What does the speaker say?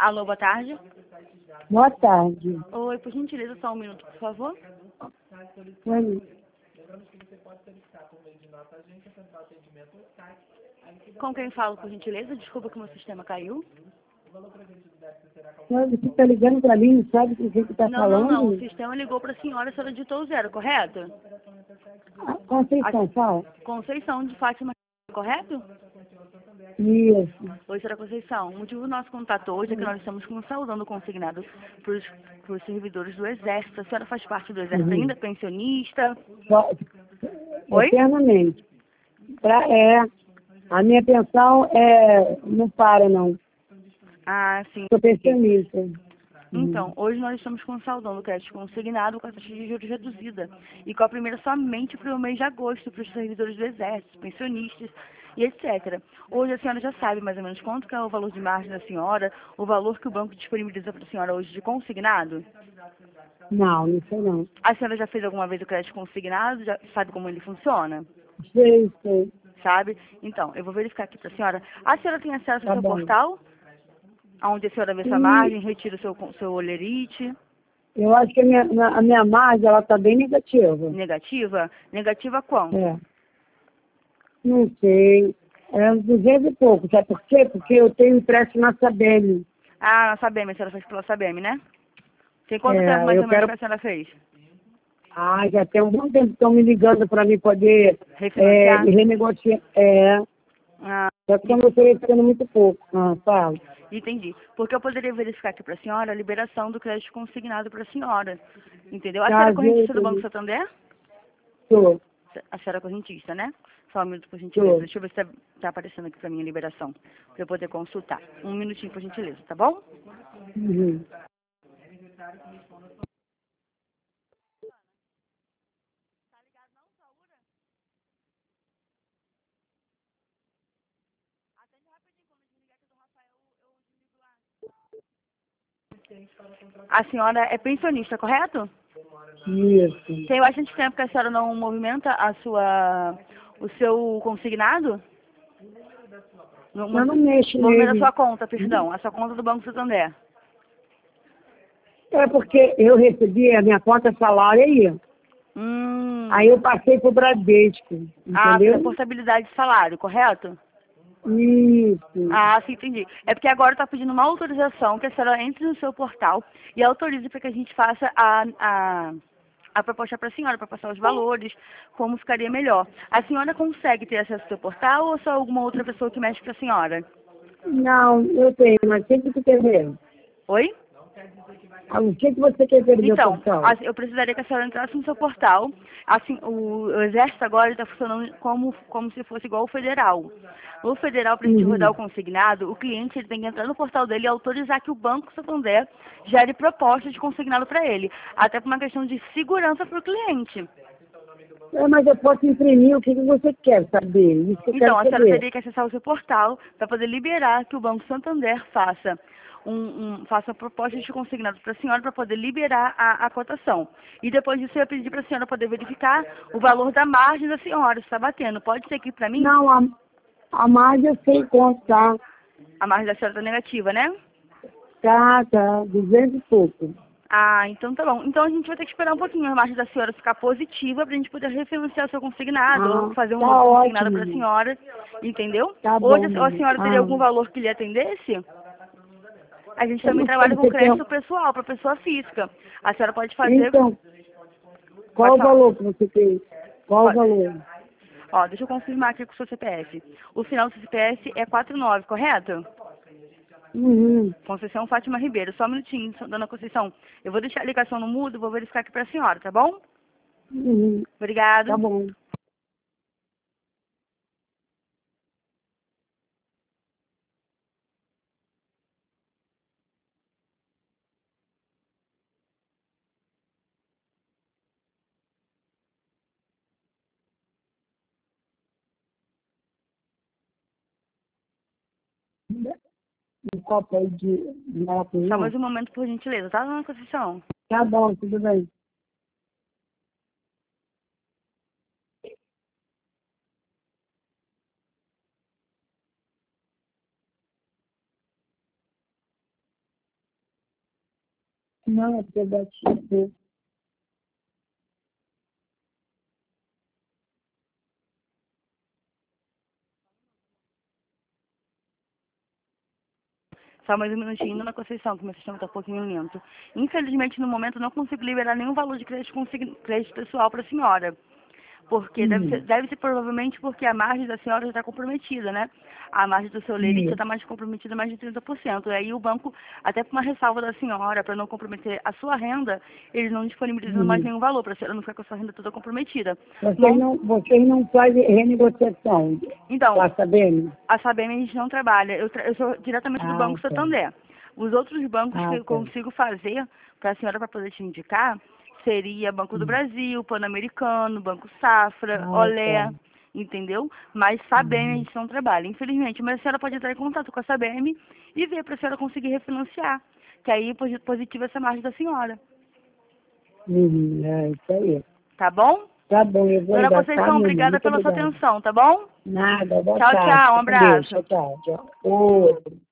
Alô, boa tarde. Boa tarde. Oi, por gentileza, só um minuto, por favor. Oi. Com quem falo, por gentileza? Desculpa que meu sistema caiu. Você está ligando para mim, não sabe com quem que está Não. O falando? sistema ligou para a senhora digitou o zero, correto? Ah, Conceição, fala. Conceição de Fátima, correto? Isso. Oi, senhora Conceição. O motivo do nosso contato hoje é que nós estamos com um saudando consignado para os servidores do Exército. A senhora faz parte do Exército ainda, pensionista? Só- Oi? Eternamente. A minha pensão não para, não. Ah, sim. Sou pensionista. Então, hoje nós estamos com um saldão do crédito consignado com a taxa de juros reduzida e com a primeira somente para o mês de agosto para os servidores do Exército, pensionistas e etc. Hoje a senhora já sabe mais ou menos quanto que é o valor de margem da senhora, o valor que o banco disponibiliza para a senhora hoje de consignado? Não sei não. A senhora já fez alguma vez o crédito consignado? Já sabe como ele funciona? Sei. Sabe? Então, eu vou verificar aqui para a senhora. A senhora tem acesso ao Tá seu bom. portal? Onde a senhora vê sua E margem, retira o seu olerite? eu acho que a minha margem, ela está bem negativa. Negativa? Negativa quanto? É. Não sei. É uns 200 e pouco. Sabe por quê? Porque eu tenho empréstimo na Sabem. Ah, na Sabem, a senhora fez pela Sabem, né? Tem quanto tempo mais Eu ou menos que quero. a senhora fez? Já tem um bom tempo que estão me ligando para mim poder Refinanciar? renegociar. Ah, Só que eu não estou ficando muito pouco. Fala. entendi. Porque eu poderia verificar aqui para a senhora a liberação do crédito consignado para a senhora. Entendeu? A senhora é Casei, correntista do Banco Santander? tô. A senhora é correntista, né? Só um minuto, por gentileza. Tô. Deixa eu ver se tá aparecendo aqui para mim a liberação. Para eu poder consultar. Um minutinho, por gentileza, tá bom? Uhum. A senhora é pensionista, correto? Isso. Tem bastante tempo que a senhora não movimenta o seu consignado? Eu não mexo Movimenta a nele. sua conta, perdão, a sua conta do Banco Santander. É porque eu recebi a minha conta salário aí. Aí eu passei pro Bradesco, Fez a entendeu? portabilidade de salário, correto? Isso. Sim, entendi. É porque agora está pedindo uma autorização que a senhora entre no seu portal e autorize para que a gente faça a proposta para a senhora, para passar os valores, como ficaria melhor. A senhora consegue ter acesso ao seu portal ou só alguma outra pessoa que mexe para a senhora? Não, eu tenho, mas o que você quer ver? Oi? O que você quer ver no meu Então, portal? eu precisaria que a senhora entrasse no seu portal. Assim, o Exército agora está funcionando como se fosse igual o Federal. O Federal, para a gente rodar o Uhum. consignado, o cliente ele tem que entrar no portal dele e autorizar que o Banco Santander gere proposta de consignado para ele. Até por uma questão de segurança para o cliente. Mas eu posso imprimir o que você quer saber. Isso que eu Então, quero a senhora saber. teria que acessar o seu portal para poder liberar que o Banco Santander faça faça propostas de consignado para a senhora para poder liberar a cotação. E depois disso eu ia pedir para a senhora poder verificar o valor da margem da senhora, se está batendo. Pode ser que para mim Não, a margem eu sei quanto tá. a margem da senhora está negativa, né? Tá, 200 e pouco. Então tá bom. Então a gente vai ter que esperar um pouquinho a margem da senhora ficar positiva para a gente poder refinanciar o seu consignado ou fazer um Tá novo consignado para a ótimo. senhora, entendeu? Tá Hoje bom, a mano. senhora teria algum valor que lhe atendesse? A gente Eu também não sei, trabalha com você tem... crédito pessoal para pessoa física. A senhora pode fazer. Então, qual Pode o falar. valor que você tem? Qual o Pode. valor? Ó, deixa eu confirmar aqui com o seu CPF. O final do seu CPF é 49, correto? Uhum. Conceição Fátima Ribeiro. Só um minutinho, dona Conceição. Eu vou deixar a ligação no mudo, vou verificar aqui para a senhora, tá bom? Uhum. Tá Obrigado. bom. Um copo aí de Só maracujá? mais um momento, por gentileza, tá, dona Conceição? Tá bom, tudo bem. Não, é porque eu bati. Só mais um minutinho, Dona Conceição, que meu sistema está um pouquinho lento. Infelizmente, no momento, não consigo liberar nenhum valor de crédito pessoal para a senhora. Porque deve ser provavelmente porque a margem da senhora já está comprometida, né? A margem do seu lerite já está mais comprometida, mais de 30%. E aí o banco, até por uma ressalva da senhora, para não comprometer a sua renda, eles não disponibilizam mais nenhum valor, para a senhora não ficar com a sua renda toda comprometida. Vocês não fazem renegociação, Então, tá sabendo? a Sabem a gente não trabalha. Eu sou diretamente do Banco Tá. Santander. Os outros bancos que eu Tá. consigo fazer para a senhora para poder te indicar seria Banco do Brasil, Pan-Americano, Banco Safra, Olé, Tá. entendeu? Mas Sabem a gente não trabalha, infelizmente. Mas a senhora pode entrar em contato com a Sabem e ver para a senhora conseguir refinanciar. Que aí é positiva essa margem da senhora. É isso aí. Tá bom? Tá bom, eu vou Dona ainda, tá, Conceição, minha irmã? obrigada Muito pela sua obrigada. atenção, tá bom? Nada, boa Tchau, tarde. tchau, um Fica com Deus. abraço. Tchau, tchau. Outro.